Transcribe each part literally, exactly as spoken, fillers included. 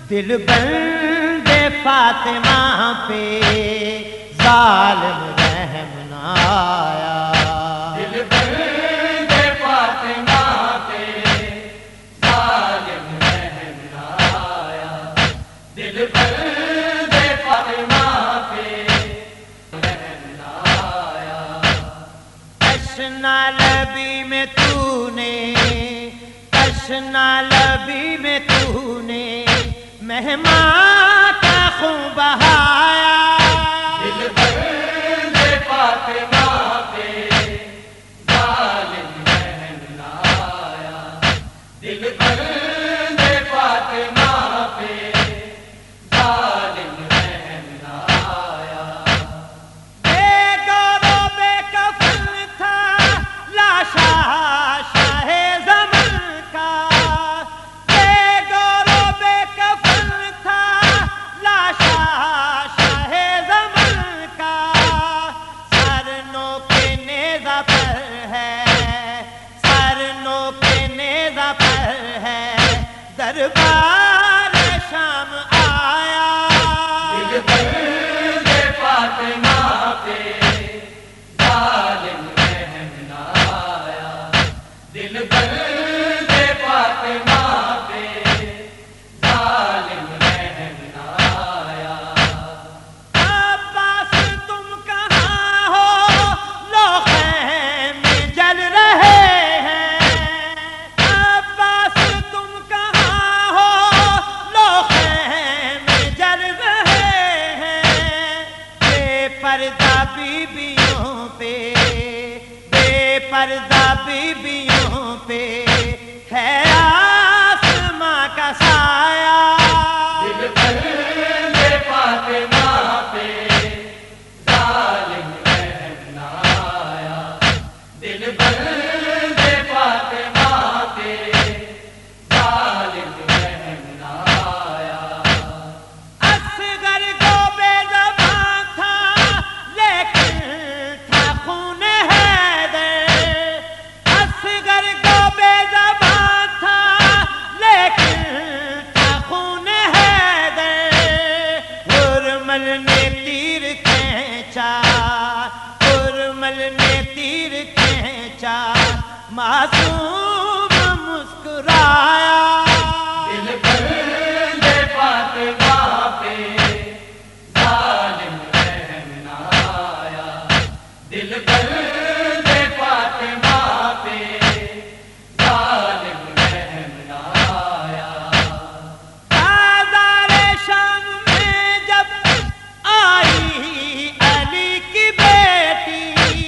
دل بند فاطمہ پہ ظالم رحم نہ آیا، دل بند فاطمہ پہ ظالم رحم نہ آیا، دل بند فاطمہ پہ رحم نہ آیا۔ تشنا لبی میں تو نے تشنا لبی میں تو نے مہمان کا خون بہایا، دل بند فاطمہ پہ ظالم رحم نہ آیا، دل بند فاطمہ پہ ظالم رحم نہ آیا۔ بے گور و بے کفن تھا لاشا شاہ زمن کا، بے گور و بے کفن تھا لاشا شاہ زمن کا، سر نو کے نیزہ پر ہے، سر نو کے نیزہ پر ہے، دربار شام آیا، دل بند فاطمہ پہ ظالم رحم نہ آیا، دل بند فاطمہ پہ ظالم رحم نہ آیا۔ عباس تم کہاں ہو، لو خیمے جل رہے ہیں، عباس تم کہاں ہو، لو خیمے جل رہے ہیں، بے پردہ بیویوں پہ بے پردہ بیویوں پہ ہے آسماں کا سایہ، دل بند فاطمہ پہ ظالم رحم نہ آیا، دل بند فاطمہ پہ ظالم رحم نہ آیا۔ اصغر کو بے زبان تھا لیکن تھا خون حیدر، اصغر کو بے زبان تھا لیکن تھا خون حیدر، ہرمل نے تیر کھینچا ہرمل نے تیر کھینچا، معصوم مسکرایا، دل بند فاطمہ پہ ظالم رحم نہ آیا، دل بند فاطمہ پہ ظالم رحم نہ آیا۔ بازار شام میں جب آئی علی کی بیٹی،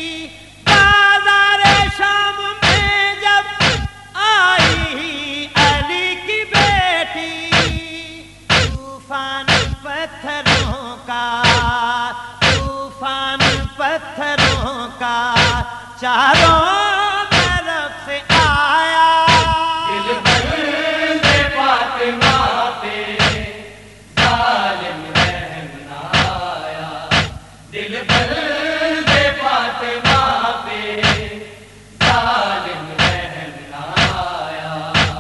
بازار شام میں جب آئی علی کی بیٹی، طوفان پتھروں کا طوفان پتھروں کا چاروں طرف سے آیا، دل بند فاطمہ پہ ظالم رحم نہ آیا، دل بند فاطمہ پہ ظالم رحم نہ آیا۔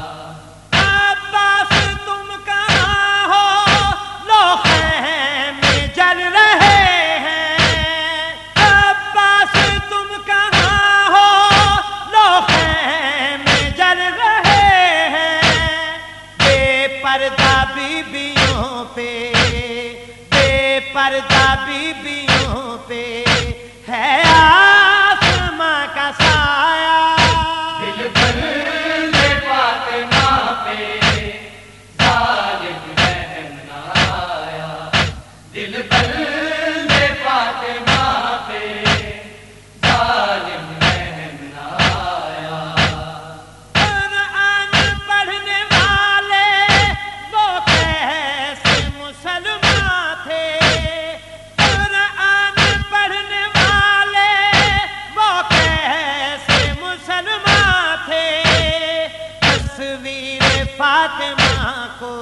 عباس تم کہاں ہو، لو خیمے جل رہے ہیں، عباس تم کہاں ہو، لو خیمے جل رہے ہیں، بے پردہ بیویوں پہ بے پردہ بیویوں پہ ہے آسماں کا سایہ، دل بند فاطمہ پہ ظالم رحم نہ آیا، دل بند فاطمہ پہ ظالم رحم نہ آیا۔ قرآن پڑھنے والے وہ کیسے مسلمان تھے، قرآن پڑھنے والے وہ کیسے مسلمان تھے، تصویر فاطمہ کو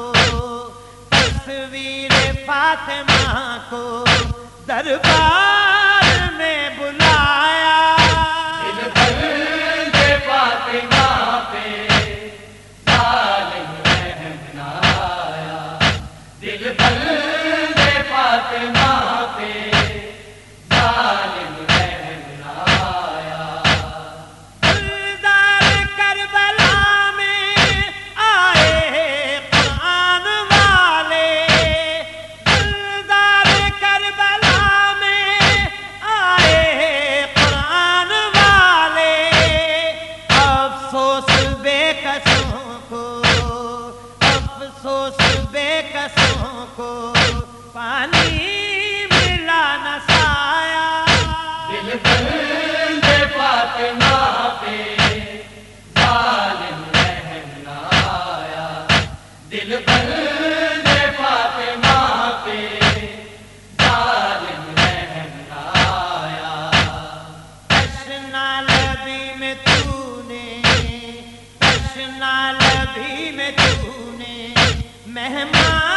تصویر فاطمہ کو دربار میں بلایا، دل بند فاطمہ پہ ظالم رحم نہ آیا، افسوس بے کسوں کو پانی ملا نہ سایا دل درد فاطمہ پہ ظالم رحم نہ آیا دل درد فاطمہ پہ ظالم رحم نہ آیا تشنا لبی میں تو نے تشنا لبی میں تو نے مہمان